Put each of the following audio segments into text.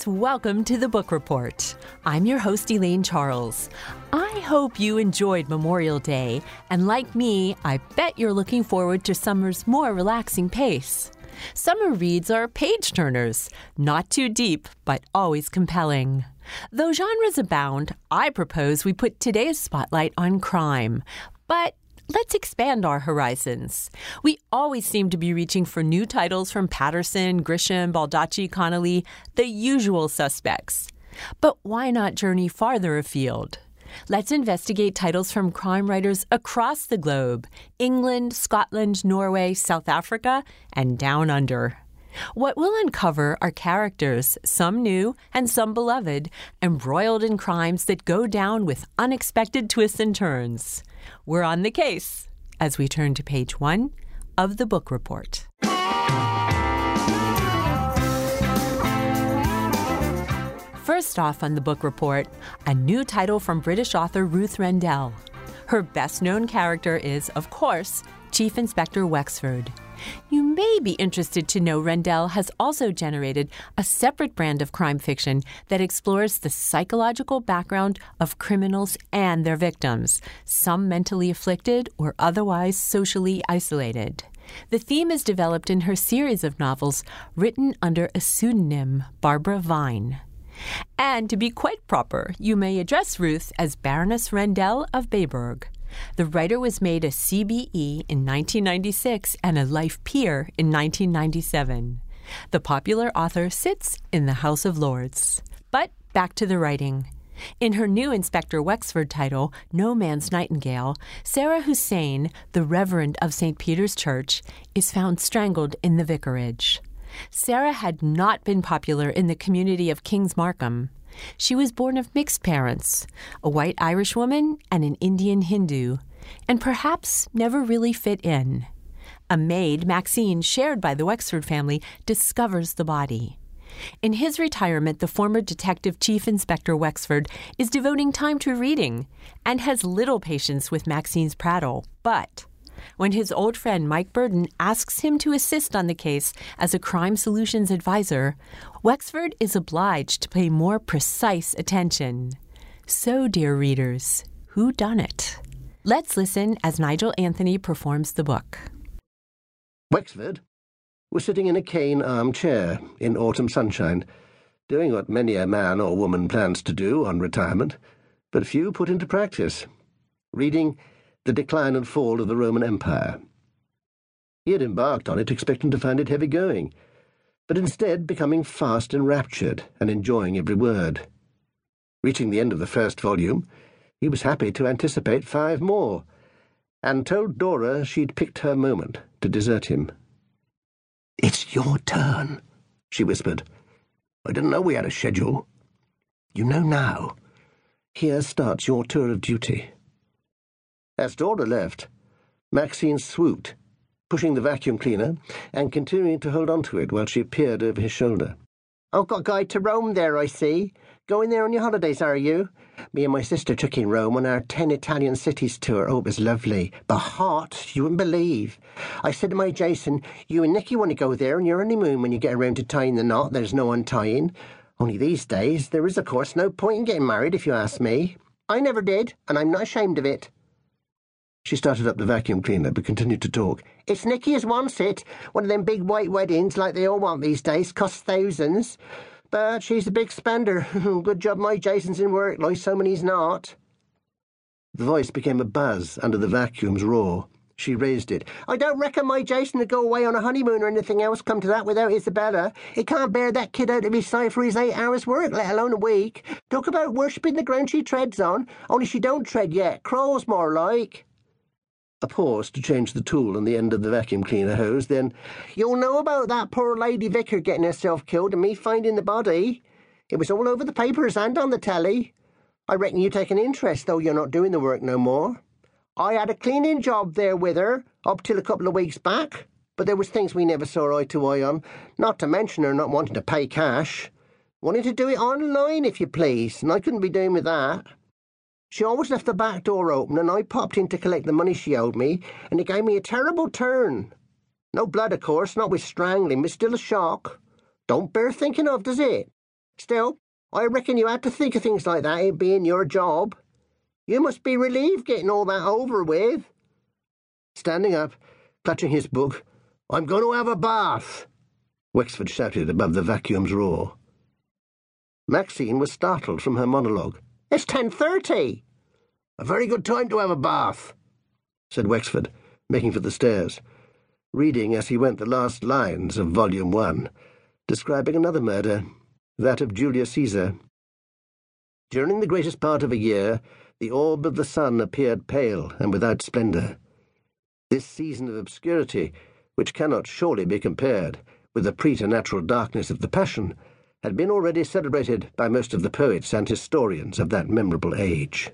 readers, welcome to the Book Report. I'm your host, Elaine Charles. I hope you enjoyed Memorial Day, and like me, I bet you're looking forward to summer's more relaxing pace. Summer reads are page-turners, not too deep, but always compelling. Though genres abound, I propose we put today's spotlight on crime. But let's expand our horizons. We always seem to be reaching for new titles from Patterson, Grisham, Baldacci, Connolly, the usual suspects. But why not journey farther afield? Let's investigate titles from crime writers across the globe: England, Scotland, Norway, South Africa, and down under. What we'll uncover are characters, some new and some beloved, embroiled in crimes that go down with unexpected twists and turns. We're on the case as we turn to page 1 of the Book Report. First off on the Book Report, a new title from British author Ruth Rendell. Her best-known character is, of course, Chief Inspector Wexford. You may be interested to know Rendell has also generated a separate brand of crime fiction that explores the psychological background of criminals and their victims, some mentally afflicted or otherwise socially isolated. The theme is developed in her series of novels written under a pseudonym, Barbara Vine. And to be quite proper, you may address Ruth as Baroness Rendell of Beyburg. The writer was made a CBE in 1996 and a life peer in 1997. The popular author sits in the House of Lords. But back to the writing. In her new Inspector Wexford title, No Man's Nightingale, Sarah Hussein, the Reverend of St. Peter's Church, is found strangled in the vicarage. Sarah had not been popular in the community of Kings Markham. She was born of mixed parents, a white Irish woman and an Indian Hindu, and perhaps never really fit in. A maid, Maxine, shared by the Wexford family, discovers the body. In his retirement, the former Detective Chief Inspector Wexford is devoting time to reading and has little patience with Maxine's prattle. But when his old friend Mike Burden asks him to assist on the case as a crime solutions advisor, Wexford is obliged to pay more precise attention. So, dear readers, who done it? Let's listen as Nigel Anthony performs the book. Wexford was sitting in a cane armchair in autumn sunshine, doing what many a man or woman plans to do on retirement, but few put into practice, reading The Decline and Fall of the Roman Empire. He had embarked on it expecting to find it heavy going, but instead becoming fast enraptured and enjoying every word. Reaching the end of the first volume, he was happy to anticipate 5 more, and told Dora she'd picked her moment to desert him. "It's your turn," she whispered. "I didn't know we had a schedule. You know now. Here starts your tour of duty." As Dora left, Maxine swooped, pushing the vacuum cleaner and continuing to hold on to it while she peered over his shoulder. "I've got a guide to Rome there, I see. Going there on your holidays, are you? Me and my sister took in Rome on our 10 Italian cities tour. Oh, it was lovely, but hot, you wouldn't believe. I said to my Jason, you and Nicky want to go there on your honeymoon when you get around to tying the knot. There's no untying. Only these days, there is, of course, no point in getting married, if you ask me. I never did, and I'm not ashamed of it." She started up the vacuum cleaner, but continued to talk. "It's Nicky as wants it. One of them big white weddings, like they all want these days, costs thousands. But she's a big spender. Good job my Jason's in work, like so many's not." The voice became a buzz under the vacuum's roar. She raised it. "I don't reckon my Jason would go away on a honeymoon or anything else come to that without Isabella. He can't bear that kid out of his sight for his 8 hours' work, let alone a week. Talk about worshipping the ground she treads on, only she don't tread yet, crawls more like." A pause to change the tool on the end of the vacuum cleaner hose, then, "You'll know about that poor lady vicar getting herself killed and me finding the body. It was all over the papers and on the telly. I reckon you take an interest, though you're not doing the work no more. I had a cleaning job there with her, up till a couple of weeks back, but there was things we never saw eye to eye on, not to mention her not wanting to pay cash. Wanting to do it online, if you please, and I couldn't be doing with that. She always left the back door open, and I popped in to collect the money she owed me, and it gave me a terrible turn. No blood, of course, not with strangling, but still a shock. Don't bear thinking of, does it? Still, I reckon you had to think of things like that, it being your job. You must be relieved getting all that over with. Standing up, clutching his book, I'm going to have a bath, Wexford shouted above the vacuum's roar. Maxine was startled from her monologue. It's 10:30. A very good time to have a bath, said Wexford, making for the stairs, reading as he went the last lines of Volume 1, describing another murder, that of Julius Caesar. During the greatest part of a year, the orb of the sun appeared pale and without splendour. This season of obscurity, which cannot surely be compared with the preternatural darkness of the Passion, had been already celebrated by most of the poets and historians of that memorable age.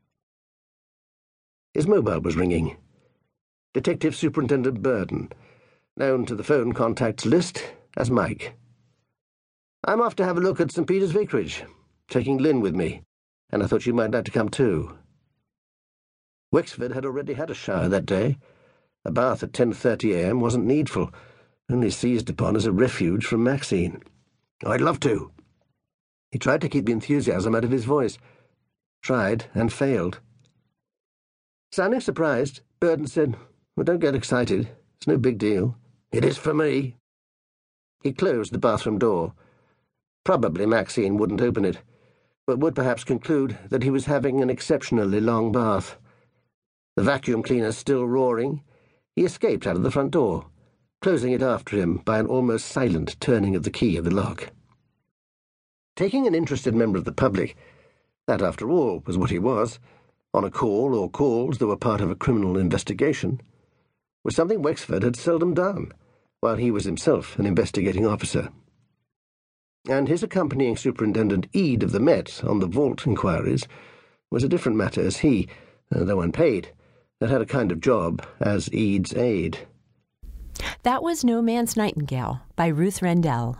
His mobile was ringing. Detective Superintendent Burden, known to the phone contacts list as Mike. I'm off to have a look at St. Peter's Vicarage, taking Lynn with me, and I thought you might like to come too. Wexford had already had a shower that day. A bath at 10:30 a.m. wasn't needful, only seized upon as a refuge from Maxine. I'd love to. He tried to keep the enthusiasm out of his voice. Tried and failed. Sounding surprised, Burden said, Well, don't get excited. It's no big deal. It is for me. He closed the bathroom door. Probably Maxine wouldn't open it, but would perhaps conclude that he was having an exceptionally long bath. The vacuum cleaner still roaring, he escaped out of the front door, closing it after him by an almost silent turning of the key of the lock. Taking an interested member of the public, that after all was what he was, on a call or calls that were part of a criminal investigation, was something Wexford had seldom done, while he was himself an investigating officer. And his accompanying Superintendent Eade of the Met on the vault inquiries was a different matter, as he, though unpaid, had had a kind of job as Eade's aide. That was No Man's Nightingale by Ruth Rendell.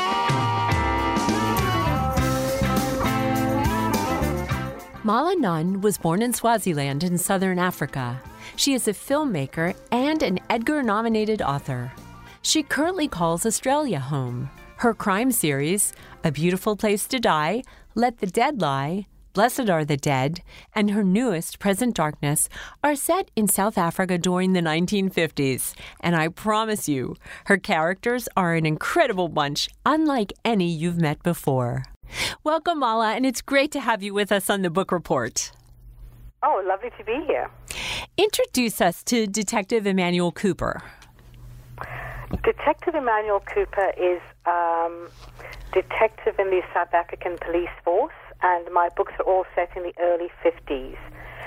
Mala Nunn was born in Swaziland in southern Africa. She is a filmmaker and an Edgar-nominated author. She currently calls Australia home. Her crime series, A Beautiful Place to Die, Let the Dead Lie, Blessed Are the Dead, and her newest, Present Darkness, are set in South Africa during the 1950s. And I promise you, her characters are an incredible bunch, unlike any you've met before. Welcome, Mala, and it's great to have you with us on the Book Report. Oh, lovely to be here. Introduce us to Detective Emmanuel Cooper. Detective Emmanuel Cooper is detective in the South African police force, and my books are all set in the early 50s.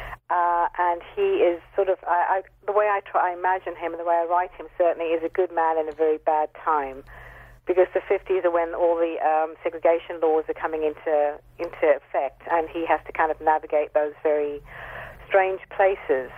And he is sort of, the way I imagine him and the way I write him certainly is a good man in a very bad time, because the 50s are when all the segregation laws are coming into effect, and he has to kind of navigate those very strange places,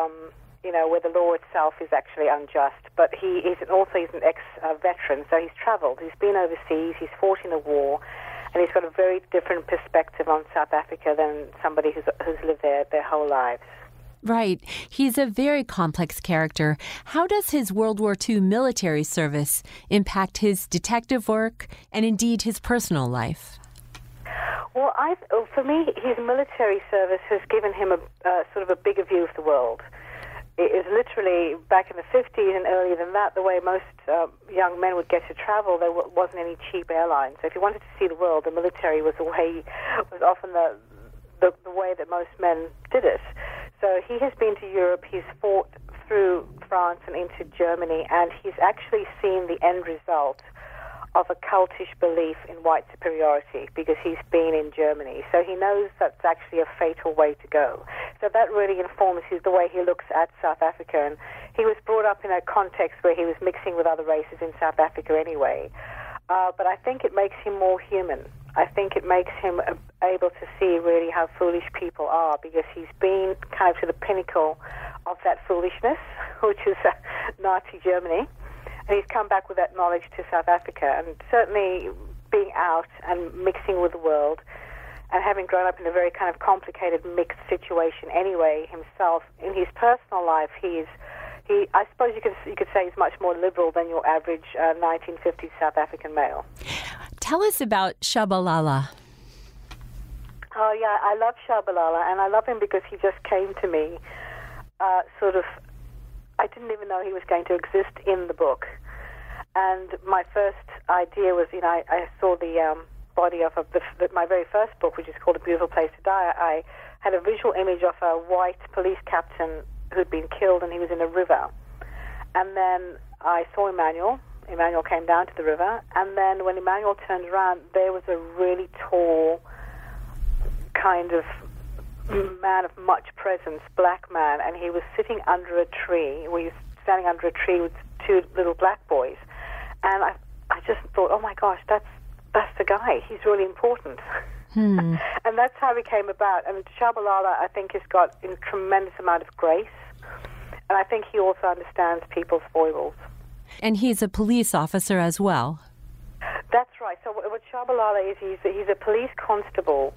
where the law itself is actually unjust. But he's an ex-veteran, so he's traveled. He's been overseas, he's fought in a war, and he's got a very different perspective on South Africa than somebody who's lived there their whole lives. Right. He's a very complex character. How does his World War II military service impact his detective work and indeed his personal life? Well, for me, his military service has given him a sort of a bigger view of the world. It is literally back in the 50s and earlier than that, the way most young men would get to travel. There wasn't any cheap airlines. So if you wanted to see the world, the military was often the way that most men did it. So he has been to Europe, he's fought through France and into Germany, and he's actually seen the end result of a cultish belief in white superiority, because he's been in Germany. So he knows that's actually a fatal way to go. So that really informs the way he looks at South Africa. And he was brought up in a context where he was mixing with other races in South Africa anyway. But I think it makes him more human. I think it makes him able to see really how foolish people are, because he's been kind of to the pinnacle of that foolishness, which is Nazi Germany. And he's come back with that knowledge to South Africa, and certainly being out and mixing with the world and having grown up in a very kind of complicated mixed situation anyway himself, in his personal life, I suppose you could say he's much more liberal than your average 1950s South African male. Tell us about Shabalala. Oh, yeah, I love Shabalala, and I love him because he just came to me I didn't even know he was going to exist in the book. And my first idea was, I saw the body of my very first book, which is called A Beautiful Place to Die. I had a visual image of a white police captain who'd been killed, and he was in a river. And then I saw Emmanuel. Emmanuel came down to the river, and then when Emmanuel turned around, there was a really tall, kind of man of much presence, black man, and he was sitting under a tree. We were standing under a tree with two little black boys, and I just thought, oh my gosh, that's the guy. He's really important. And that's how he came about. And Shabalala, I think, has got a tremendous amount of grace, and I think he also understands people's foibles. And he's a police officer as well. That's right. So what Shabalala is, he's a police constable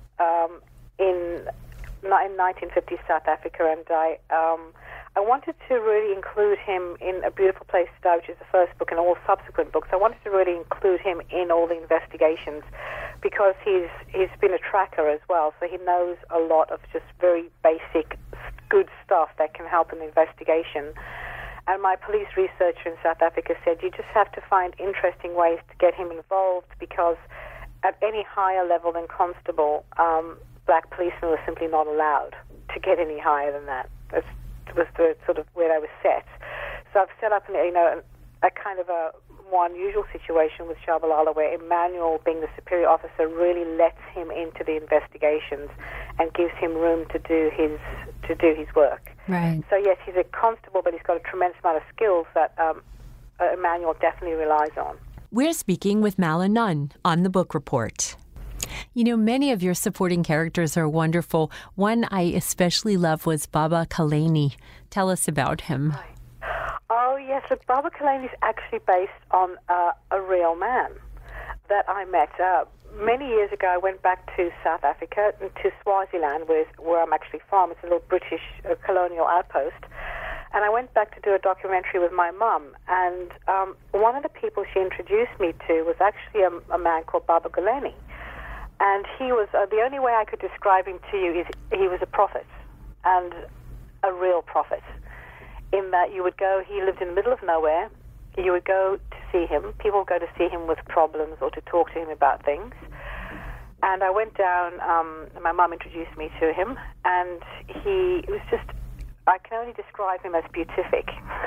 in 1950s South Africa, and I wanted to really include him in A Beautiful Place to Die, which is the first book, and all subsequent books. I wanted to really include him in all the investigations because he's been a tracker as well, so he knows a lot of just very basic, good stuff that can help in the investigation. And my police researcher in South Africa said, you just have to find interesting ways to get him involved, because at any higher level than constable, black policemen were simply not allowed to get any higher than that. That was the sort of where they were set. So I've set up a kind of a more unusual situation with Shabalala, where Emmanuel, being the superior officer, really lets him into the investigations and gives him room to do his work. Right. So yes, he's a constable, but he's got a tremendous amount of skills that Emmanuel definitely relies on. We're speaking with Mala Nunn on The Book Report. Many of your supporting characters are wonderful. One I especially love was Baba Kaleni. Tell us about him. Oh, yes. Look, Baba Kaleni is actually based on a real man that I met. Many years ago, I went back to South Africa, to Swaziland, where I'm actually from. It's a little British colonial outpost. And I went back to do a documentary with my mum. And one of the people she introduced me to was actually a man called Baba Kaleni. And he was, the only way I could describe him to you is he was a prophet, and a real prophet, in that you would go, he lived in the middle of nowhere, you would go to see him, people would go to see him with problems or to talk to him about things. And I went down, my mum introduced me to him, and he was just, I can only describe him as beatific.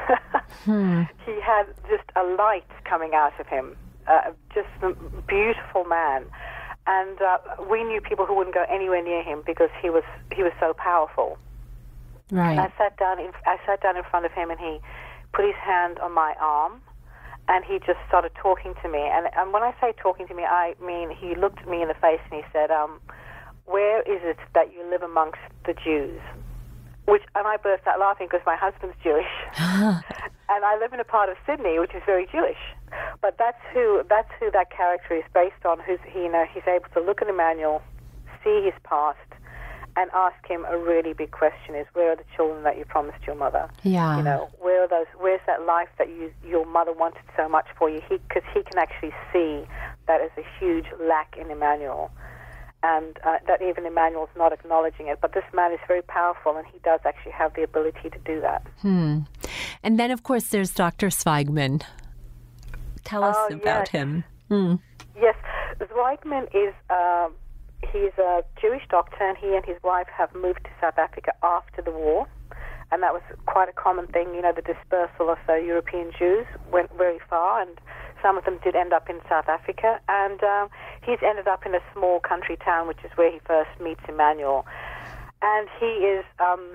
He had just a light coming out of him, just a beautiful man. And we knew people who wouldn't go anywhere near him because he was so powerful. Right. I sat down in front of him, and he put his hand on my arm, and he just started talking to me. And when I say talking to me, I mean he looked at me in the face and he said, "Where is it that you live amongst the Jews?" And I burst out laughing because my husband's Jewish, and I live in a part of Sydney which is very Jewish. But that's who that character is based on. He's able to look at Emmanuel, see his past, and ask him a really big question: is where are the children that you promised your mother? Yeah. Where are those? Where's that life that your mother wanted so much for you? Because he can actually see that as a huge lack in Emmanuel. And that even Emmanuel's not acknowledging it. But this man is very powerful, and he does actually have the ability to do that. And then, of course, there's Dr. Zweigman. Tell us about him. Yes, Zweigman is he's a Jewish doctor, and he and his wife have moved to South Africa after the war. And that was quite a common thing. The dispersal of European Jews went very far, and some of them did end up in South Africa. And he's ended up in a small country town, which is where he first meets Emmanuel. And he is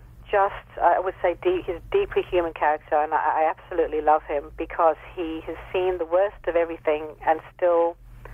I would say, he's a deeply human character, and I absolutely love him because he has seen the worst of everything and still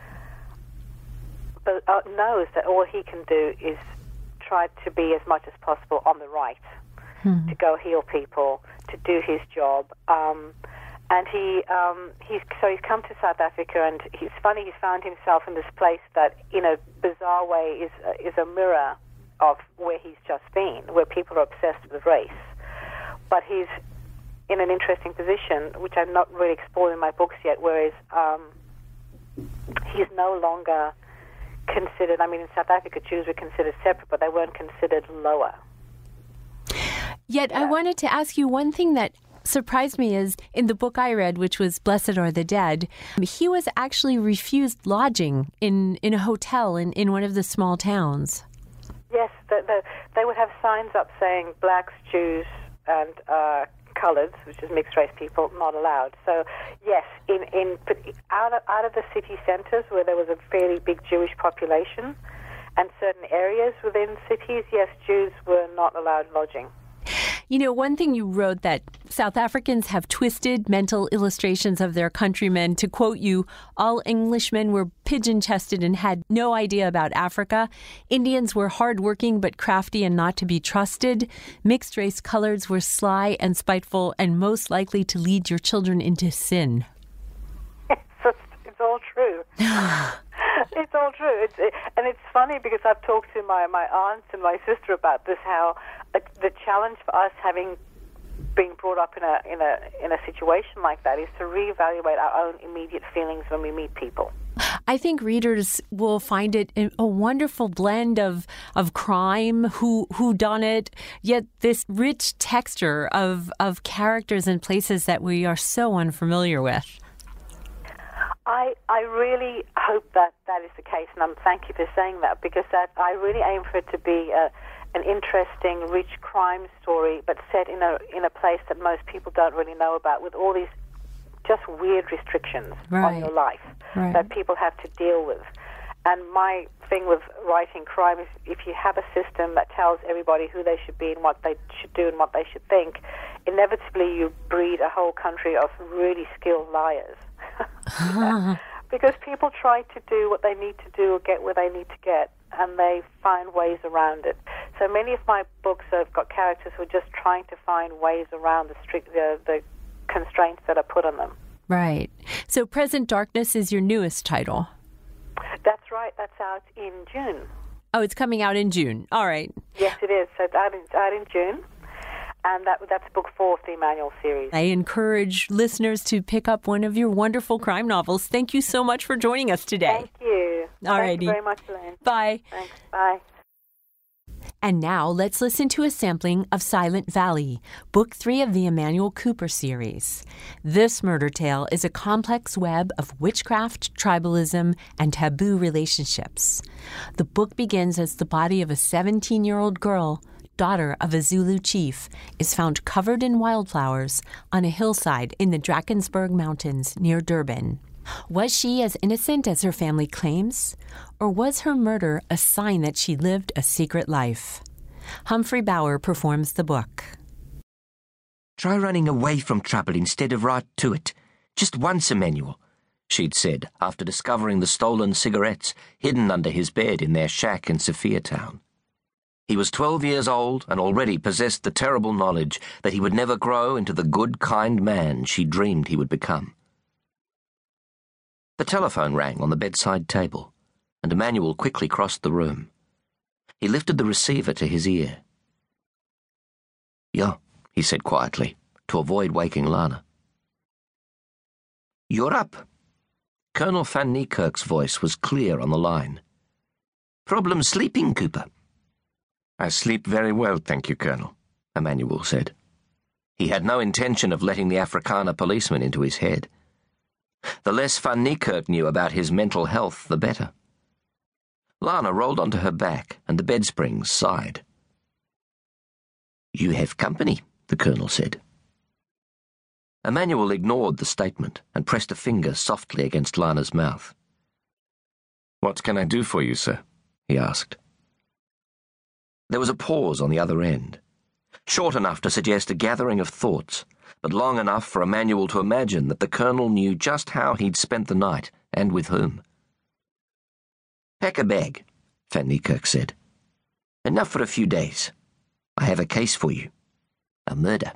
knows that all he can do is try to be as much as possible on the right, to go heal people, to do his job. And he's come to South Africa, and he's found himself in this place that, in a bizarre way, is a mirror of where he's just been, where people are obsessed with race. But he's in an interesting position, which I'm not really exploring in my books yet, whereas he's no longer considered, I mean, in South Africa, Jews were considered separate, but they weren't considered lower. Yet I wanted to ask you one thing that surprised me is in the book I read, which was Blessed Are the Dead, he was actually refused lodging in a hotel in one of the small towns. Yes, they would have signs up saying blacks, Jews, and coloreds, which is mixed-race people, not allowed. So, yes, out of the city centers where there was a fairly big Jewish population and certain areas within cities, yes, Jews were not allowed lodging. You know, one thing you wrote that South Africans have twisted mental illustrations of their countrymen. To quote you, all Englishmen were pigeon-chested and had no idea about Africa. Indians were hard-working but crafty and not to be trusted. Mixed-race coloreds were sly and spiteful and most likely to lead your children into sin. It's all true. It's all true. And it's funny because I've talked to my aunts and my sister about this, how the challenge for us having been brought up in a situation like that is to reevaluate our own immediate feelings when we meet people. I think readers will find it a wonderful blend of crime, who done it, yet this rich texture of characters and places that we are so unfamiliar with. I really hope that is the case, and thank you for saying that, because I really aim for it to be an interesting, rich crime story, but set in a place that most people don't really know about, with all these just weird restrictions on your life that people have to deal with. And my thing with writing crime is if you have a system that tells everybody who they should be and what they should do and what they should think, inevitably you breed a whole country of really skilled liars. Because people try to do what they need to do or get where they need to get, and they find ways around it. So many of my books have got characters who are just trying to find ways around the constraints that are put on them. Right. So Present Darkness is your newest title. That's right. That's out in June. Oh, it's coming out in June. All right. Yes, it is. So it's out in June. And that's book 4 of the Emmanuel series. I encourage listeners to pick up one of your wonderful crime novels. Thank you so much for joining us today. Thank you. All righty. Thank you very much, Elaine. Bye. Thanks. Bye. And now let's listen to a sampling of Silent Valley, Book 3 of the Emmanuel Cooper series. This murder tale is a complex web of witchcraft, tribalism, and taboo relationships. The book begins as the body of a 17-year-old girl, daughter of a Zulu chief, is found covered in wildflowers on a hillside in the Drakensberg Mountains near Durban. Was she as innocent as her family claims? Or was her murder a sign that she lived a secret life? Humphrey Bauer performs the book. Try running away from trouble instead of right to it. Just once, Emmanuel, she'd said after discovering the stolen cigarettes hidden under his bed in their shack in Sophiatown. He was 12 years old and already possessed the terrible knowledge that he would never grow into the good, kind man she dreamed he would become. The telephone rang on the bedside table, and Emmanuel quickly crossed the room. He lifted the receiver to his ear. "Yeah," he said quietly, to avoid waking Lana. "You're up." Colonel Van Niekerk's voice was clear on the line. "Problem sleeping, Cooper?" "I sleep very well, thank you, Colonel," Emmanuel said. He had no intention of letting the Afrikaner policeman into his head. The less Van Niekerk knew about his mental health, the better. Lana rolled onto her back, and the bed springs sighed. "You have company," the Colonel said. Emmanuel ignored the statement and pressed a finger softly against Lana's mouth. "What can I do for you, sir?" he asked. There was a pause on the other end, short enough to suggest a gathering of thoughts, but long enough for Emmanuel to imagine that the Colonel knew just how he'd spent the night, and with whom. "Pack a bag," Van Niekerk said. "Enough for a few days. I have a case for you. A murder."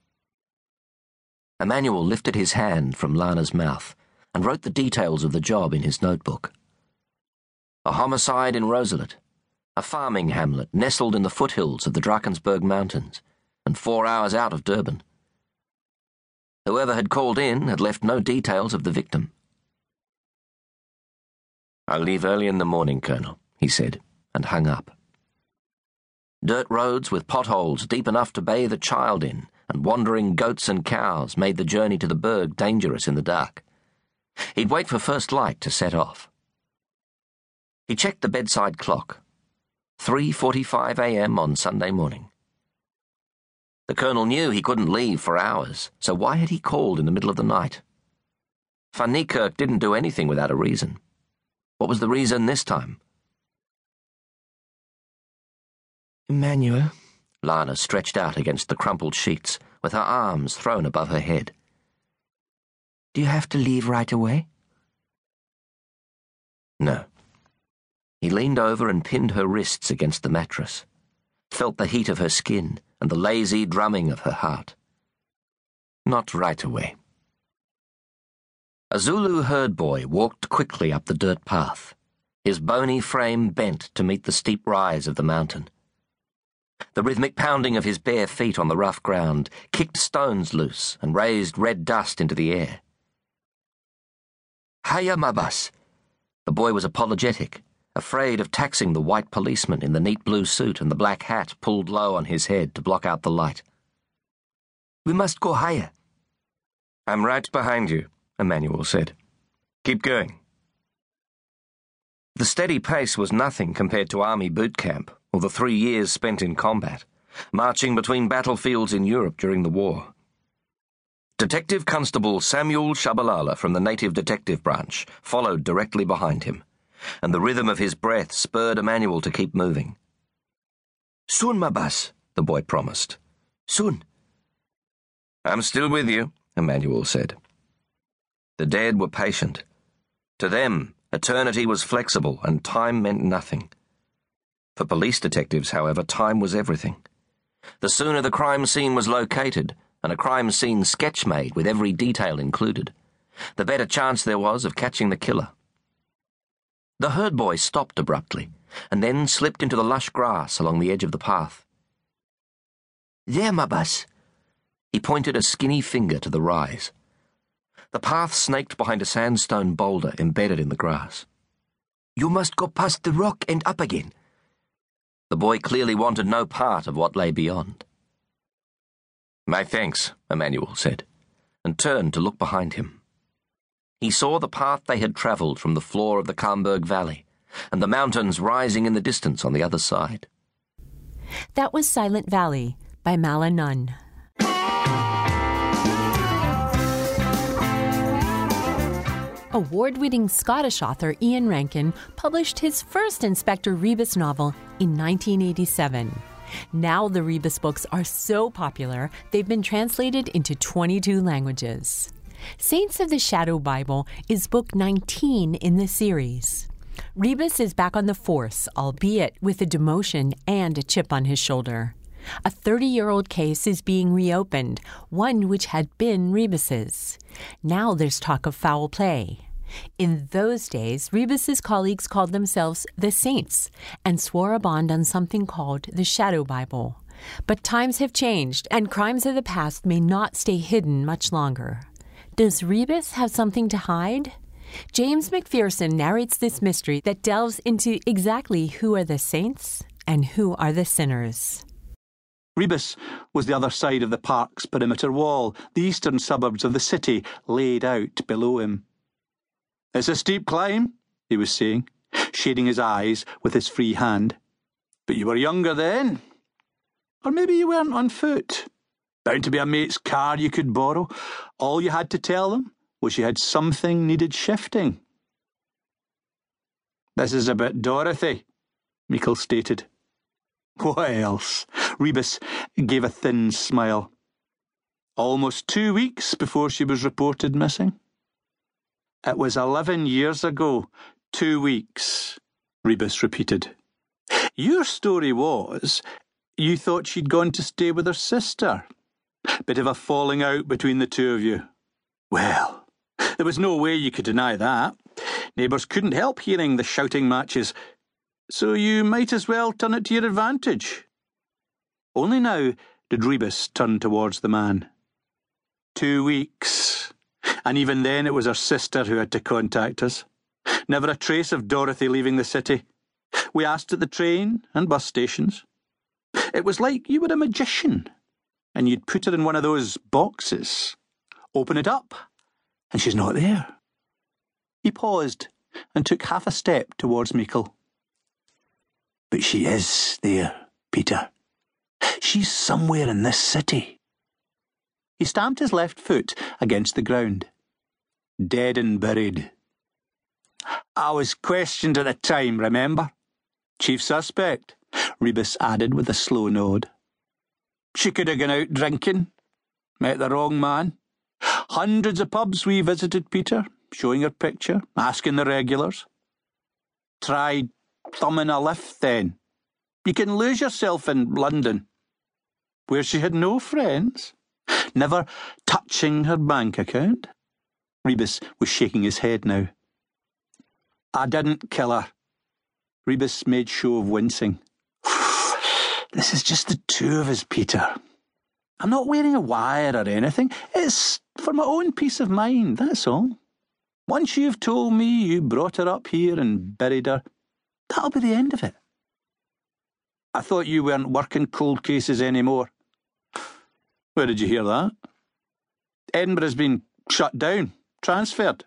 Emmanuel lifted his hand from Lana's mouth and wrote the details of the job in his notebook. A homicide in Roselet, a farming hamlet nestled in the foothills of the Drakensberg Mountains, and 4 hours out of Durban. Whoever had called in had left no details of the victim. "I'll leave early in the morning, Colonel," he said, and hung up. Dirt roads with potholes deep enough to bathe a child in, and wandering goats and cows made the journey to the Berg dangerous in the dark. He'd wait for first light to set off. He checked the bedside clock. 3:45 a.m. on Sunday morning. The Colonel knew he couldn't leave for hours, so why had he called in the middle of the night? Van Niekerk didn't do anything without a reason. What was the reason this time? "Emmanuel," Lana stretched out against the crumpled sheets, with her arms thrown above her head. "Do you have to leave right away?" No. He leaned over and pinned her wrists against the mattress, felt the heat of her skin and the lazy drumming of her heart. Not right away. A Zulu herd boy walked quickly up the dirt path, his bony frame bent to meet the steep rise of the mountain. The rhythmic pounding of his bare feet on the rough ground kicked stones loose and raised red dust into the air. "Hiya, Mabas." The boy was apologetic, afraid of taxing the white policeman in the neat blue suit and the black hat pulled low on his head to block out the light. "We must go higher." "I'm right behind you," Emmanuel said. "Keep going." The steady pace was nothing compared to army boot camp or the 3 years spent in combat, marching between battlefields in Europe during the war. Detective Constable Samuel Shabalala from the Native Detective Branch followed directly behind him, and the rhythm of his breath spurred Emmanuel to keep moving. "Soon, Mabas," the boy promised. "Soon." "I'm still with you," Emmanuel said. The dead were patient. To them, eternity was flexible and time meant nothing. For police detectives, however, time was everything. The sooner the crime scene was located, and a crime scene sketch made with every detail included, the better chance there was of catching the killer. The herd boy stopped abruptly, and then slipped into the lush grass along the edge of the path. "There, Mabas." He pointed a skinny finger to the rise. The path snaked behind a sandstone boulder embedded in the grass. "You must go past the rock and up again." The boy clearly wanted no part of what lay beyond. "My thanks," Emmanuel said, and turned to look behind him. He saw the path they had travelled from the floor of the Kamberg Valley, and the mountains rising in the distance on the other side. That was Silent Valley by Mala Nunn. Award-winning Scottish author Ian Rankin published his first Inspector Rebus novel in 1987. Now the Rebus books are so popular, they've been translated into 22 languages. Saints of the Shadow Bible is book 19 in the series. Rebus is back on the force, albeit with a demotion and a chip on his shoulder. A 30-year-old case is being reopened, one which had been Rebus's. Now there's talk of foul play. In those days, Rebus's colleagues called themselves the Saints and swore a bond on something called the Shadow Bible. But times have changed, and crimes of the past may not stay hidden much longer. Does Rebus have something to hide? James McPherson narrates this mystery that delves into exactly who are the saints and who are the sinners. Rebus was the other side of the park's perimeter wall, the eastern suburbs of the city laid out below him. "It's a steep climb," he was saying, shading his eyes with his free hand. "But you were younger then. Or maybe you weren't on foot. Bound to be a mate's car you could borrow. All you had to tell them was you had something needed shifting." "This is about Dorothy," Meikle stated. "What else?" Rebus gave a thin smile. "Almost 2 weeks before she was reported missing." "It was 11 years ago. 2 weeks," Rebus repeated. "Your story was you thought she'd gone to stay with her sister. Bit of a falling out between the two of you. Well, there was no way you could deny that. Neighbours couldn't help hearing the shouting matches, so you might as well turn it to your advantage." Only now did Rebus turn towards the man. 2 weeks. And even then it was her sister who had to contact us. Never a trace of Dorothy leaving the city. We asked at the train and bus stations. It was like you were a magician, and you'd put her in one of those boxes, open it up, and she's not there. He paused and took half a step towards Meikle. But she is there, Peter. She's somewhere in this city. He stamped his left foot against the ground. Dead and buried. I was questioned at the time, remember? Chief suspect, Rebus added with a slow nod. She could have gone out drinking. Met the wrong man. Hundreds of pubs we visited, Peter, showing her picture, asking the regulars. Tried thumbing a lift then. You can lose yourself in London, where she had no friends, never touching her bank account. Rebus was shaking his head now. I didn't kill her. Rebus made show of wincing. This is just the two of us, Peter. I'm not wearing a wire or anything. It's for my own peace of mind, that's all. Once you've told me you brought her up here and buried her, that'll be the end of it. I thought you weren't working cold cases anymore. Where did you hear that? Edinburgh's been shut down, transferred.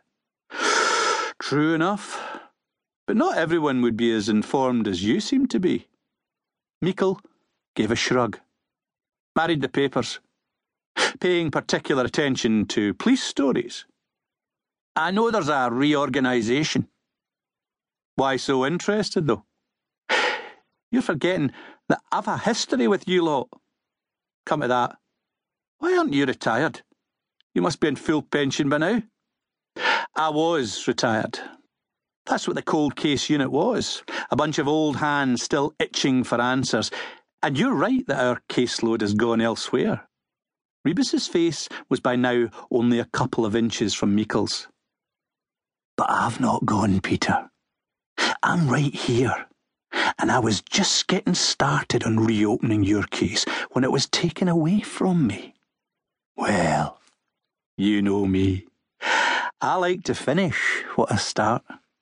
True enough. But not everyone would be as informed as you seem to be. Meikle gave a shrug. Married the papers. Paying particular attention to police stories. I know there's a reorganisation. Why so interested, though? You're forgetting that I've a history with you lot. Come to that. Why aren't you retired? You must be in full pension by now. I was retired. That's what the cold case unit was. A bunch of old hands still itching for answers. And you're right that our caseload has gone elsewhere. Rebus's face was by now only a couple of inches from Meikle's. But I've not gone, Peter. I'm right here. And I was just getting started on reopening your case when it was taken away from me. Well, you know me. I like to finish what I start.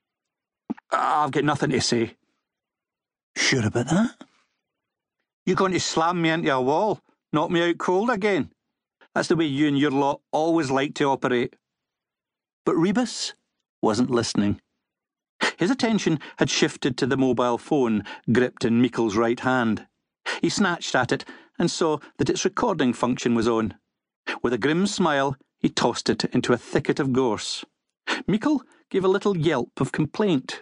I've got nothing to say. Sure about that? You're going to slam me into a wall, knock me out cold again. That's the way you and your lot always like to operate. But Rebus wasn't listening. His attention had shifted to the mobile phone gripped in Meikle's right hand. He snatched at it and saw that its recording function was on. With a grim smile, he tossed it into a thicket of gorse. Meikle gave a little yelp of complaint.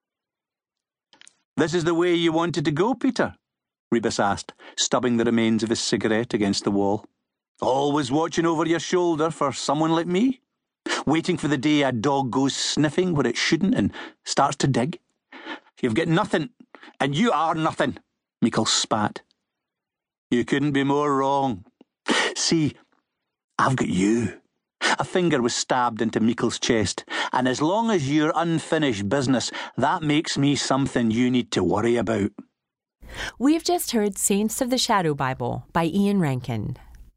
This is the way you wanted to go, Peter? Rebus asked, stubbing the remains of his cigarette against the wall. Always watching over your shoulder for someone like me? Waiting for the day a dog goes sniffing where it shouldn't and starts to dig? You've got nothing, and you are nothing, Meikle spat. You couldn't be more wrong. See, I've got you. A finger was stabbed into Meikle's chest, and as long as you're unfinished business, that makes me something you need to worry about. We've just heard Saints of the Shadow Bible by Ian Rankin.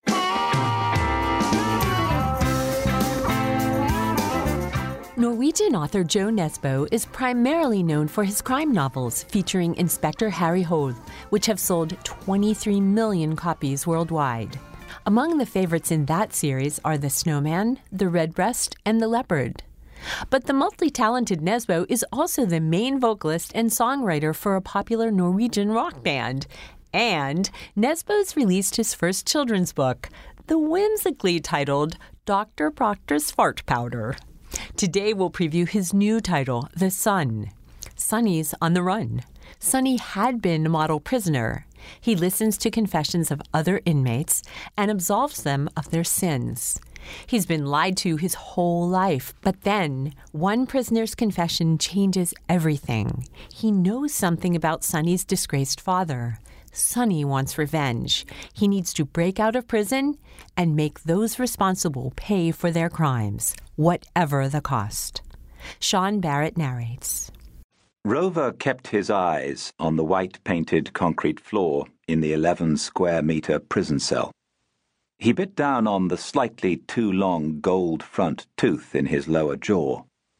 Norwegian author Jo Nesbø is primarily known for his crime novels featuring Inspector Harry Hole, which have sold 23 million copies worldwide. Among the favorites in that series are The Snowman, The Redbreast, and The Leopard. But the multi-talented Nesbø is also the main vocalist and songwriter for a popular Norwegian rock band. And Nesbø's released his first children's book, the whimsically titled Dr. Proctor's Fart Powder. Today we'll preview his new title, The Son. Sonny's on the run. Sonny had been a model prisoner. He listens to confessions of other inmates and absolves them of their sins. He's been lied to his whole life, but then one prisoner's confession changes everything. He knows something about Sonny's disgraced father. Sonny wants revenge. He needs to break out of prison and make those responsible pay for their crimes, whatever the cost. Sean Barrett narrates. Rover kept his eyes on the white-painted concrete floor in the 11-square-metre prison cell. He bit down on the slightly too long gold front tooth in his lower jaw.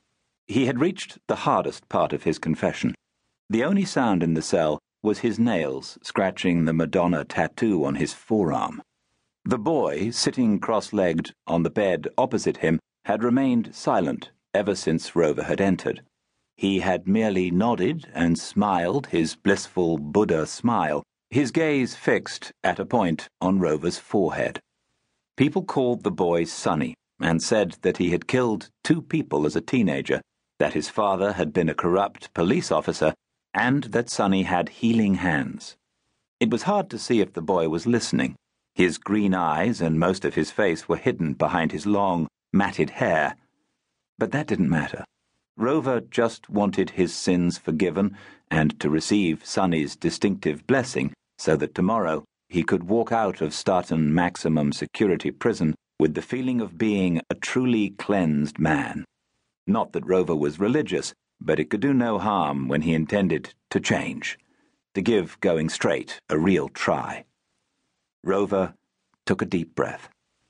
He had reached the hardest part of his confession. The only sound in the cell was his nails scratching the Madonna tattoo on his forearm. The boy, sitting cross-legged on the bed opposite him, had remained silent ever since Rover had entered. He had merely nodded and smiled his blissful Buddha smile, his gaze fixed at a point on Rover's forehead. People called the boy Sonny and said that he had killed 2 people as a teenager, that his father had been a corrupt police officer, and that Sonny had healing hands. It was hard to see if the boy was listening. His green eyes and most of his face were hidden behind his long, matted hair. But that didn't matter. Rover just wanted his sins forgiven and to receive Sonny's distinctive blessing so that tomorrow he could walk out of Staten Maximum Security Prison with the feeling of being a truly cleansed man. Not that Rover was religious, but it could do no harm when he intended to change, to give going straight a real try. Rover took a deep breath.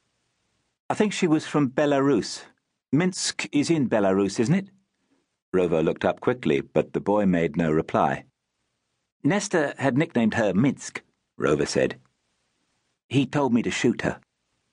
I think she was from Belarus. Minsk is in Belarus, isn't it? Rover looked up quickly, but the boy made no reply. Nesta had nicknamed her Minsk, Rover said. He told me to shoot her.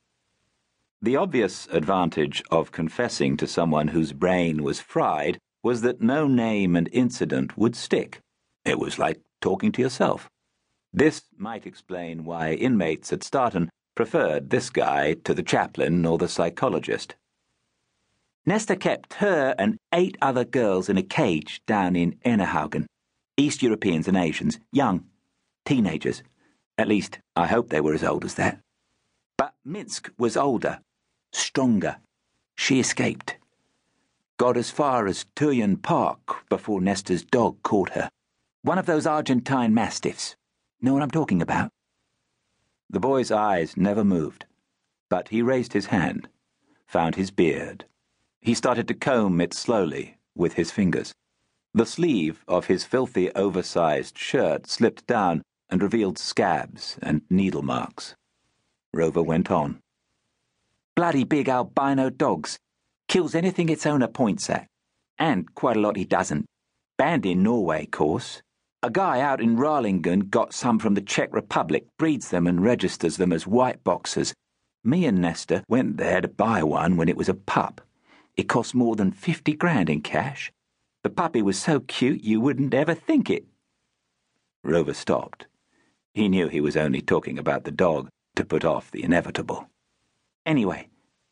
The obvious advantage of confessing to someone whose brain was fried was that no name and incident would stick. It was like talking to yourself. This might explain why inmates at Staten preferred this guy to the chaplain or the psychologist. Nesta kept her and 8 other girls in a cage down in Ennerhaugen. East Europeans and Asians, young, teenagers. At least, I hope they were as old as that. But Minsk was older, stronger. She escaped. Got as far as Turyan Park before Nesta's dog caught her. One of those Argentine mastiffs. Know what I'm talking about? The boy's eyes never moved, but he raised his hand, found his beard. He started to comb it slowly with his fingers. The sleeve of his filthy, oversized shirt slipped down and revealed scabs and needle marks. Rover went on. Bloody big albino dogs. Kills anything its owner points at. And quite a lot he doesn't. Banned in Norway, course. A guy out in Ralingen got some from the Czech Republic, breeds them and registers them as white boxers. Me and Nesta went there to buy one when it was a pup. It cost more than 50 grand in cash. The puppy was so cute you wouldn't ever think it. Rover stopped. He knew he was only talking about the dog to put off the inevitable. Anyway.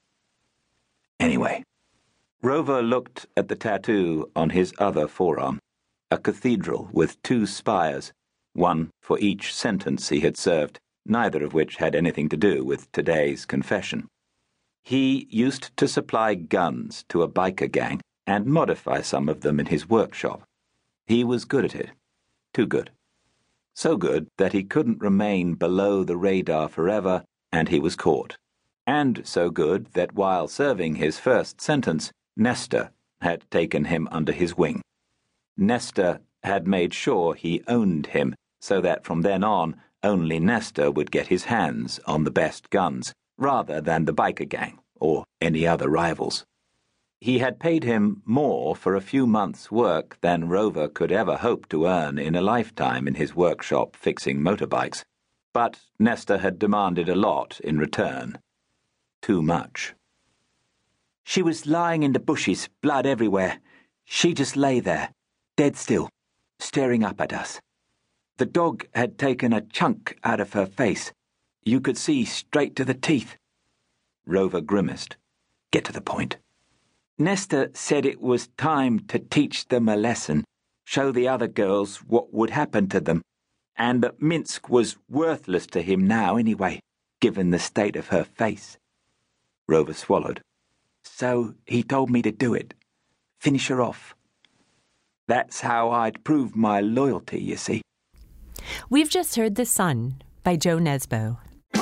Rover looked at the tattoo on his other forearm, a cathedral with 2 spires, one for each sentence he had served, neither of which had anything to do with today's confession. He used to supply guns to a biker gang and modify some of them in his workshop. He was good at it. Too good. So good that he couldn't remain below the radar forever, and he was caught. And so good that while serving his first sentence, Nesta had taken him under his wing. Nesta had made sure he owned him, so that from then on only Nesta would get his hands on the best guns, rather than the biker gang or any other rivals. He had paid him more for a few months' work than Rover could ever hope to earn in a lifetime in his workshop fixing motorbikes, but Nesta had demanded a lot in return. Too much. She was lying in the bushes, blood everywhere. She just lay there, dead still, staring up at us. The dog had taken a chunk out of her face. You could see straight to the teeth. Rover grimaced. Get to the point. Nesta said it was time to teach them a lesson, show the other girls what would happen to them, and that Minsk was worthless to him now anyway, given the state of her face. Rover swallowed. So he told me to do it. Finish her off. That's how I'd prove my loyalty, you see. We've just heard The Sun by Joe Nesbo.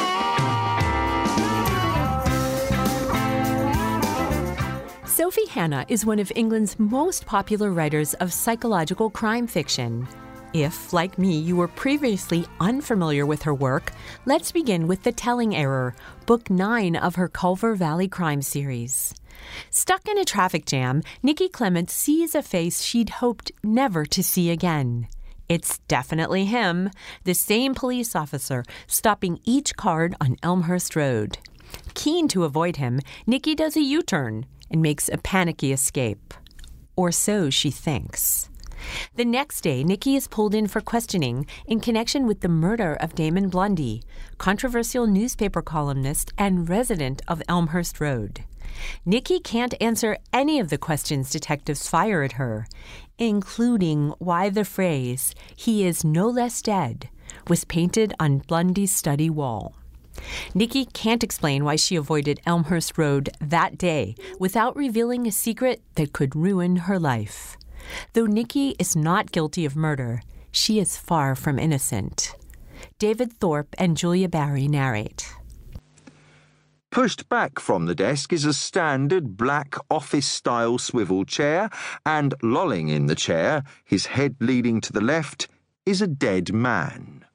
Sophie Hannah is one of England's most popular writers of psychological crime fiction. If, like me, you were previously unfamiliar with her work, let's begin with The Telling Error, Book 9 of her Culver Valley Crime series. Stuck in a traffic jam, Nikki Clement sees a face she'd hoped never to see again. It's definitely him, the same police officer stopping each car on Elmhurst Road. Keen to avoid him, Nikki does a U-turn and makes a panicky escape. Or so she thinks. The next day, Nikki is pulled in for questioning in connection with the murder of Damon Blundy, controversial newspaper columnist and resident of Elmhurst Road. Nikki can't answer any of the questions detectives fire at her, including why the phrase, "he is no less dead," was painted on Blundy's study wall. Nikki can't explain why she avoided Elmhurst Road that day without revealing a secret that could ruin her life. Though Nikki is not guilty of murder, she is far from innocent. David Thorpe and Julia Barry narrate. Pushed back from the desk is a standard black office-style swivel chair, and lolling in the chair, his head leaning to the left, is a dead man.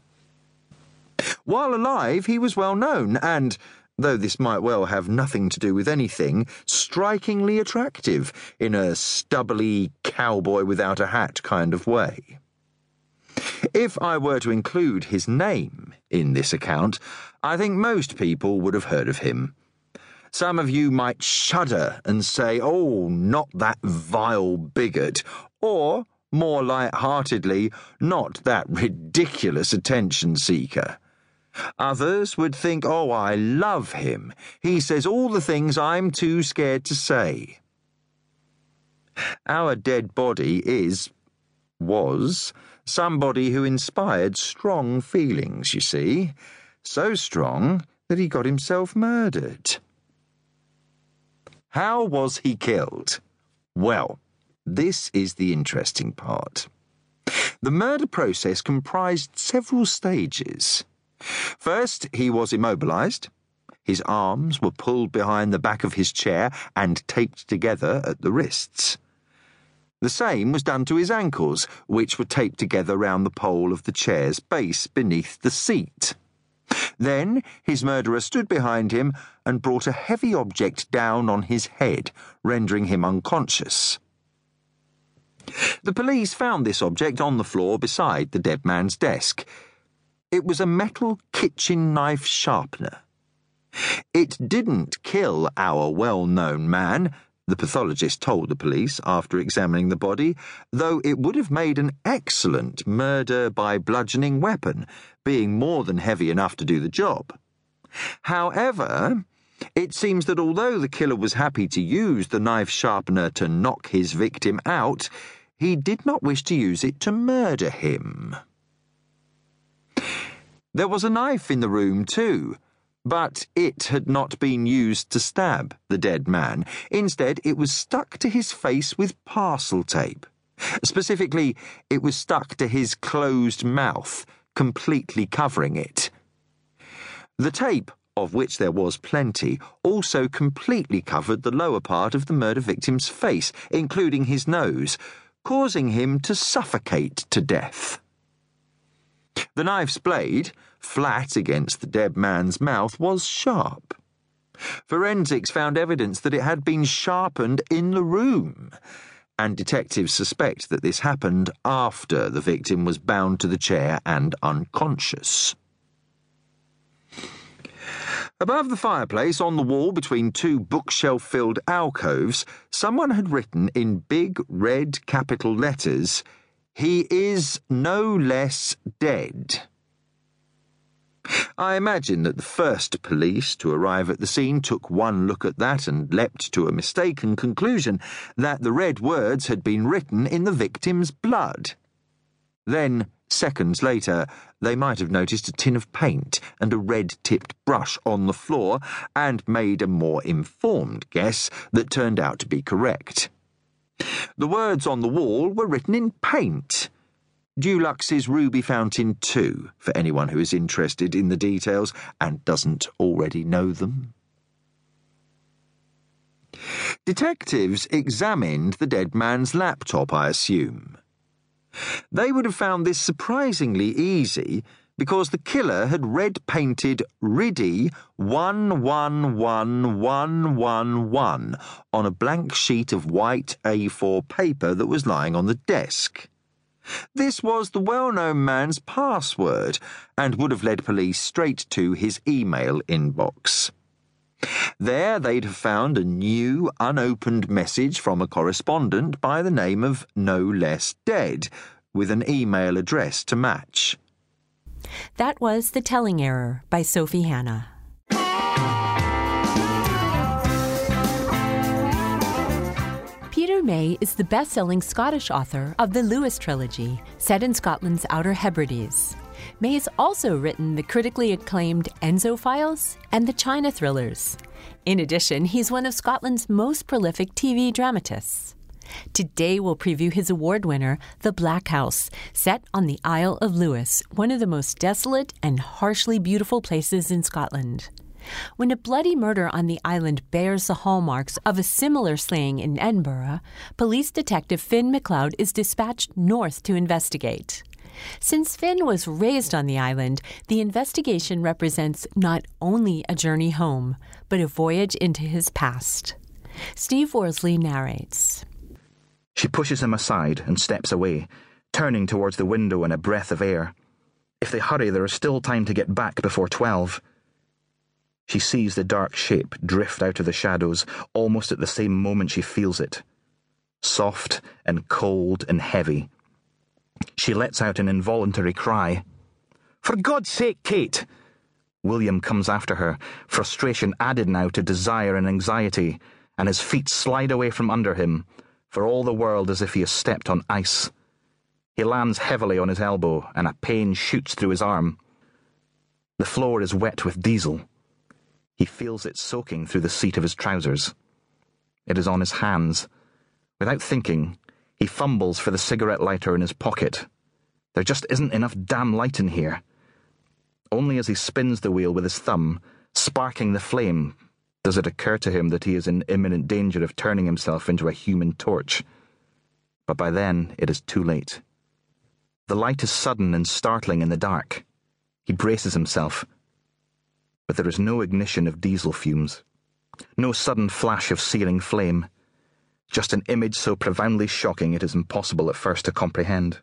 While alive, he was well known and, though this might well have nothing to do with anything, strikingly attractive in a stubbly cowboy without a hat kind of way. If I were to include his name in this account, I think most people would have heard of him. Some of you might shudder and say, "Oh, not that vile bigot," or, more light-heartedly, "not that ridiculous attention-seeker." Others would think, "Oh, I love him. He says all the things I'm too scared to say." Our dead body was somebody who inspired strong feelings, you see. So strong that he got himself murdered. How was he killed? Well, this is the interesting part. The murder process comprised several stages. First, he was immobilized. His arms were pulled behind the back of his chair and taped together at the wrists. The same was done to his ankles, which were taped together round the pole of the chair's base beneath the seat. Then his murderer stood behind him and brought a heavy object down on his head, rendering him unconscious. The police found this object on the floor beside the dead man's desk. It was a metal kitchen knife sharpener. It didn't kill our well-known man, the pathologist told the police after examining the body, though it would have made an excellent murder by bludgeoning weapon, being more than heavy enough to do the job. However, it seems that although the killer was happy to use the knife sharpener to knock his victim out, he did not wish to use it to murder him. There was a knife in the room too, but it had not been used to stab the dead man. Instead, it was stuck to his face with parcel tape. Specifically, it was stuck to his closed mouth, completely covering it. The tape, of which there was plenty, also completely covered the lower part of the murder victim's face, including his nose, causing him to suffocate to death. The knife's blade, flat against the dead man's mouth, was sharp. Forensics found evidence that it had been sharpened in the room, and detectives suspect that this happened after the victim was bound to the chair and unconscious. Above the fireplace, on the wall between two bookshelf-filled alcoves, someone had written in big red capital letters, "He is no less dead." I imagine that the first police to arrive at the scene took one look at that and leapt to a mistaken conclusion that the red words had been written in the victim's blood. Then, seconds later, they might have noticed a tin of paint and a red-tipped brush on the floor and made a more informed guess that turned out to be correct. The words on the wall were written in paint. Dulux's Ruby Fountain 2, for anyone who is interested in the details and doesn't already know them. Detectives examined the dead man's laptop, I assume. They would have found this surprisingly easy because the killer had red-painted Riddy 111111 on a blank sheet of white A4 paper that was lying on the desk. This was the well-known man's password and would have led police straight to his email inbox. There they'd have found a new, unopened message from a correspondent by the name of No Less Dead, with an email address to match. That was The Telling Error by Sophie Hannah. Peter May is the best-selling Scottish author of the Lewis trilogy, set in Scotland's Outer Hebrides. May has also written the critically acclaimed Enzo Files and the China thrillers. In addition, he's one of Scotland's most prolific TV dramatists. Today we'll preview his award winner, The Black House, set on the Isle of Lewis, one of the most desolate and harshly beautiful places in Scotland. When a bloody murder on the island bears the hallmarks of a similar slaying in Edinburgh, police detective Finn MacLeod is dispatched north to investigate. Since Finn was raised on the island, the investigation represents not only a journey home, but a voyage into his past. Steve Worsley narrates. She pushes him aside and steps away, turning towards the window in a breath of air. If they hurry, there is still time to get back before 12. She sees the dark shape drift out of the shadows almost at the same moment she feels it. Soft and cold and heavy. She lets out an involuntary cry. "For God's sake, Kate!" William comes after her, frustration added now to desire and anxiety, and his feet slide away from under him, for all the world as if he has stepped on ice. He lands heavily on his elbow, and a pain shoots through his arm. The floor is wet with diesel. He feels it soaking through the seat of his trousers. It is on his hands. Without thinking, he fumbles for the cigarette lighter in his pocket. There just isn't enough damn light in here. Only as he spins the wheel with his thumb, sparking the flame, does it occur to him that he is in imminent danger of turning himself into a human torch. But by then, it is too late. The light is sudden and startling in the dark. He braces himself. But there is no ignition of diesel fumes. No sudden flash of searing flame. Just an image so profoundly shocking it is impossible at first to comprehend.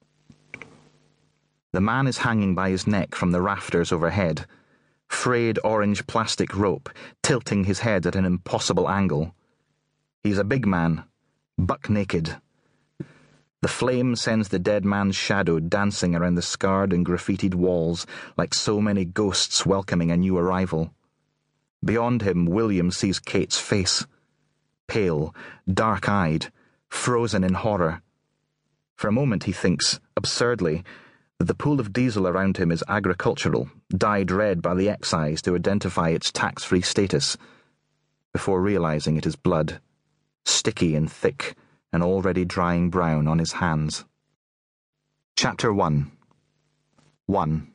The man is hanging by his neck from the rafters overhead, frayed orange plastic rope tilting his head at an impossible angle. He's a big man, buck naked. The flame sends the dead man's shadow dancing around the scarred and graffitied walls like so many ghosts welcoming a new arrival. Beyond him, William sees Kate's face. Pale, dark-eyed, frozen in horror. For a moment he thinks, absurdly, that the pool of diesel around him is agricultural, dyed red by the excise to identify its tax-free status, before realizing it is blood, sticky and thick, and already drying brown on his hands. Chapter 1. 1.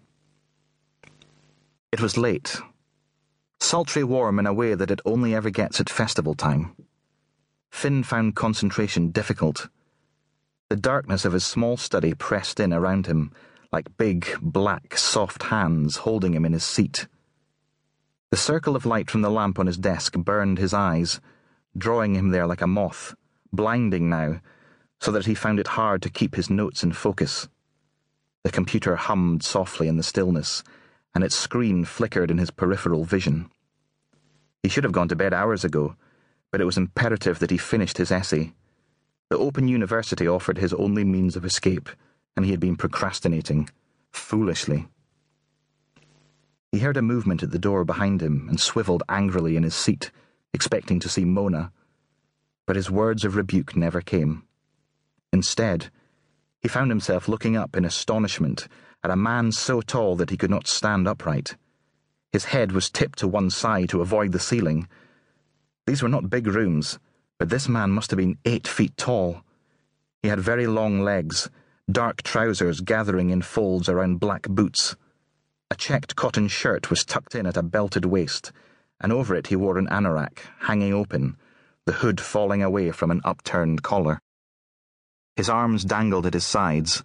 It was late. Sultry warm in a way that it only ever gets at festival time. Finn found concentration difficult. The darkness of his small study pressed in around him, like big, black, soft hands holding him in his seat. The circle of light from the lamp on his desk burned his eyes, drawing him there like a moth, blinding now, so that he found it hard to keep his notes in focus. The computer hummed softly in the stillness, and its screen flickered in his peripheral vision. He should have gone to bed hours ago, but it was imperative that he finished his essay. The Open University offered his only means of escape, and he had been procrastinating, foolishly. He heard a movement at the door behind him and swiveled angrily in his seat, expecting to see Mona, but his words of rebuke never came. Instead, he found himself looking up in astonishment at a man so tall that he could not stand upright. His head was tipped to one side to avoid the ceiling. These were not big rooms, but this man must have been 8 feet tall. He had very long legs, dark trousers gathering in folds around black boots. A checked cotton shirt was tucked in at a belted waist, and over it he wore an anorak, hanging open, the hood falling away from an upturned collar. His arms dangled at his sides,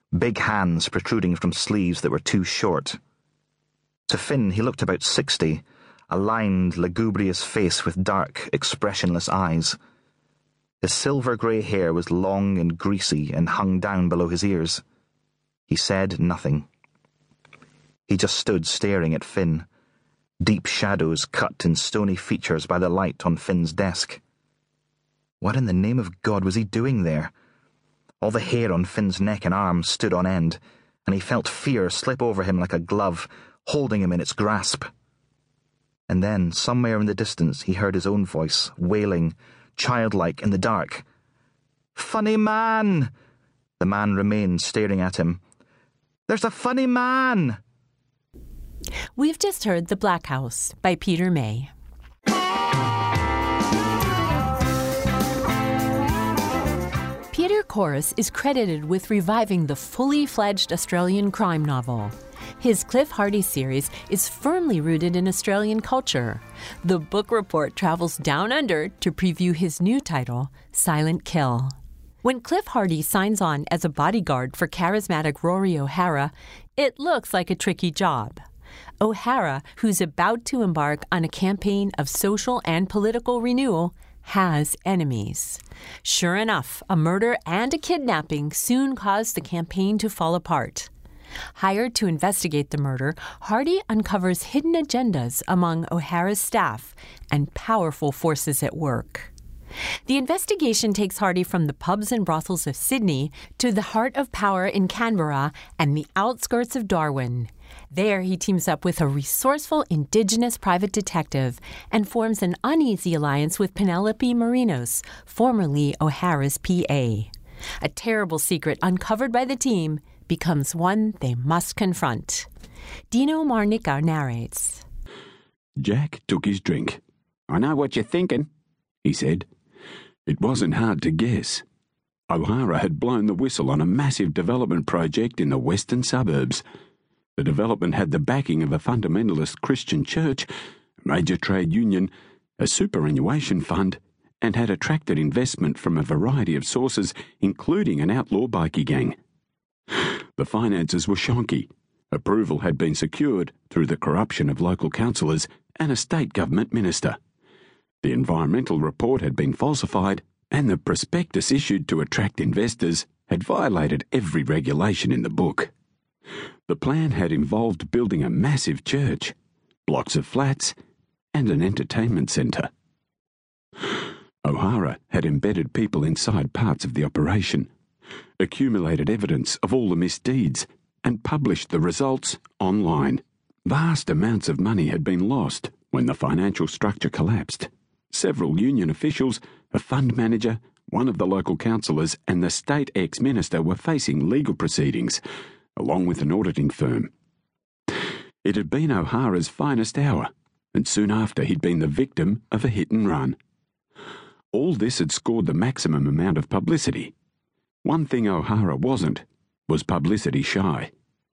big hands protruding from sleeves that were too short. To Finn, he looked about 60, a lined, lugubrious face with dark, expressionless eyes. His silver-grey hair was long and greasy and hung down below his ears. He said nothing. He just stood staring at Finn, deep shadows cut in stony features by the light on Finn's desk. What in the name of God was he doing there? All the hair on Finn's neck and arms stood on end, and he felt fear slip over him like a glove, holding him in its grasp. And then, somewhere in the distance, he heard his own voice, wailing, childlike in the dark. "Funny man!" The man remained staring at him. "There's a funny man!" We've just heard The Black House by Peter May. Peter Corus is credited with reviving the fully fledged Australian crime novel. His Cliff Hardy series is firmly rooted in Australian culture. The Book Report travels down under to preview his new title, Silent Kill. When Cliff Hardy signs on as a bodyguard for charismatic Rory O'Hara, it looks like a tricky job. O'Hara, who's about to embark on a campaign of social and political renewal, has enemies. Sure enough, a murder and a kidnapping soon caused the campaign to fall apart. Hired to investigate the murder, Hardy uncovers hidden agendas among O'Hara's staff and powerful forces at work. The investigation takes Hardy from the pubs and brothels of Sydney to the heart of power in Canberra and the outskirts of Darwin. There, he teams up with a resourceful Indigenous private detective and forms an uneasy alliance with Penelope Marinos, formerly O'Hara's PA. A terrible secret uncovered by the team becomes one they must confront. Dino Marnica narrates. Jack took his drink. "I know what you're thinking," he said. It wasn't hard to guess. O'Hara had blown the whistle on a massive development project in the western suburbs. The development had the backing of a fundamentalist Christian church, a major trade union, a superannuation fund, and had attracted investment from a variety of sources, including an outlaw bikie gang. The finances were shonky. Approval had been secured through the corruption of local councillors and a state government minister. The environmental report had been falsified, and the prospectus issued to attract investors had violated every regulation in the book. The plan had involved building a massive church, blocks of flats, and an entertainment centre. O'Hara had embedded people inside parts of the operation, accumulated evidence of all the misdeeds, and published the results online. Vast amounts of money had been lost when the financial structure collapsed. Several union officials, a fund manager, one of the local councillors, and the state ex-minister were facing legal proceedings, along with an auditing firm. It had been O'Hara's finest hour, and soon after he'd been the victim of a hit and run. All this had scored the maximum amount of publicity. One thing O'Hara wasn't was publicity shy.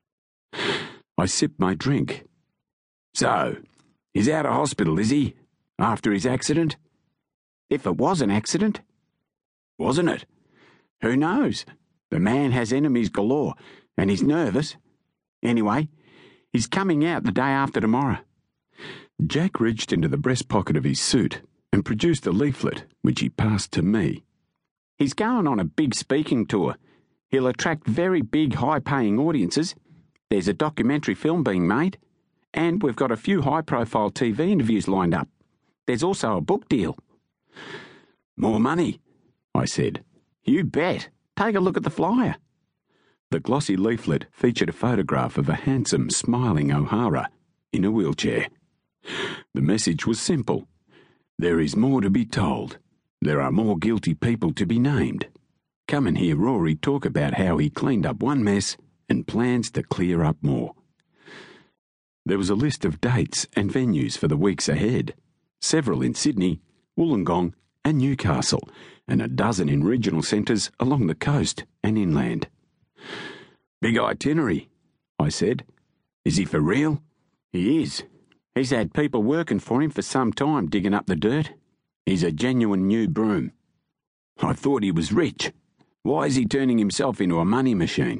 I sipped my drink. "So, he's out of hospital, is he? After his accident?" "If it was an accident." "Wasn't it? Who knows? The man has enemies galore, and he's nervous. Anyway, he's coming out the day after tomorrow." Jack reached into the breast pocket of his suit and produced a leaflet, which he passed to me. "He's going on a big speaking tour. He'll attract very big, high-paying audiences. There's a documentary film being made, and we've got a few high-profile TV interviews lined up. There's also a book deal." "More money," I said. "You bet. Take a look at the flyer." The glossy leaflet featured a photograph of a handsome, smiling O'Hara in a wheelchair. The message was simple. There is more to be told. There are more guilty people to be named. Come and hear Rory talk about how he cleaned up one mess and plans to clear up more. There was a list of dates and venues for the weeks ahead, several in Sydney, Wollongong and Newcastle, and a dozen in regional centres along the coast and inland. "Big itinerary," I said. "Is he for real?" "He is. He's had people working for him for some time digging up the dirt. He's a genuine new broom." "I thought he was rich. Why is he turning himself into a money machine?"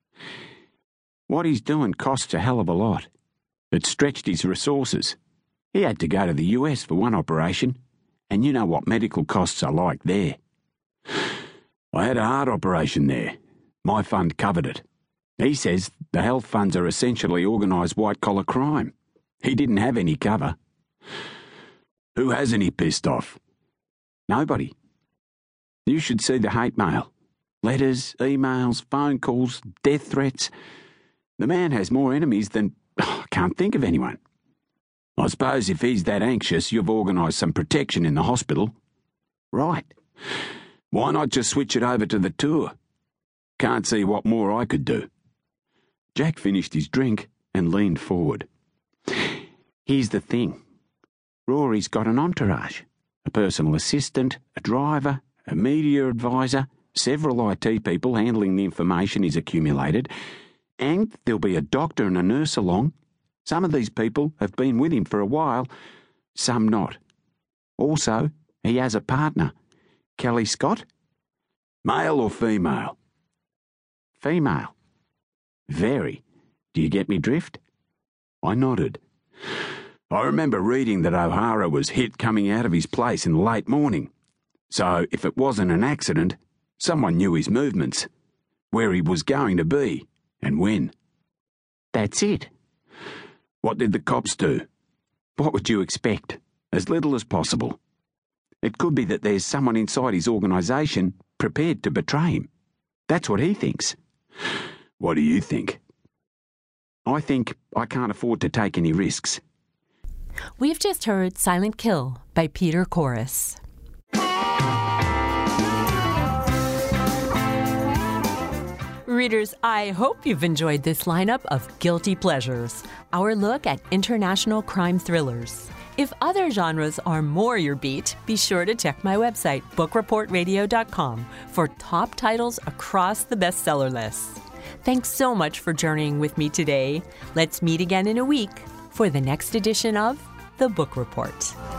What he's doing costs a hell of a lot. It stretched his resources. He had to go to the US for one operation, and you know what medical costs are like there. I had a heart operation there. My fund covered it. He says the health funds are essentially organised white-collar crime. He didn't have any cover. Who hasn't he pissed off? Nobody. You should see the hate mail. Letters, emails, phone calls, death threats. The man has more enemies than... I can't think of anyone. I suppose if he's that anxious, you've organised some protection in the hospital. Right. Why not just switch it over to the tour? Can't see what more I could do. Jack finished his drink and leaned forward. Here's the thing. Rory's got an entourage. A personal assistant, a driver, a media advisor, several IT people handling the information he's accumulated, and there'll be a doctor and a nurse along. Some of these people have been with him for a while, some not. Also, he has a partner. Kelly Scott? Male or female? Female. Very. Do you get me drift? I nodded. I remember reading that O'Hara was hit coming out of his place in the late morning. So if it wasn't an accident, someone knew his movements, where he was going to be, and when. That's it. What did the cops do? What would you expect? As little as possible. It could be that there's someone inside his organisation prepared to betray him. That's what he thinks. What do you think? I think I can't afford to take any risks. We've just heard Silent Kill by Peter Corris. Readers, I hope you've enjoyed this lineup of Guilty Pleasures, our look at international crime thrillers. If other genres are more your beat, be sure to check my website, bookreportradio.com, for top titles across the bestseller lists. Thanks so much for journeying with me today. Let's meet again in a week for the next edition of The Book Report.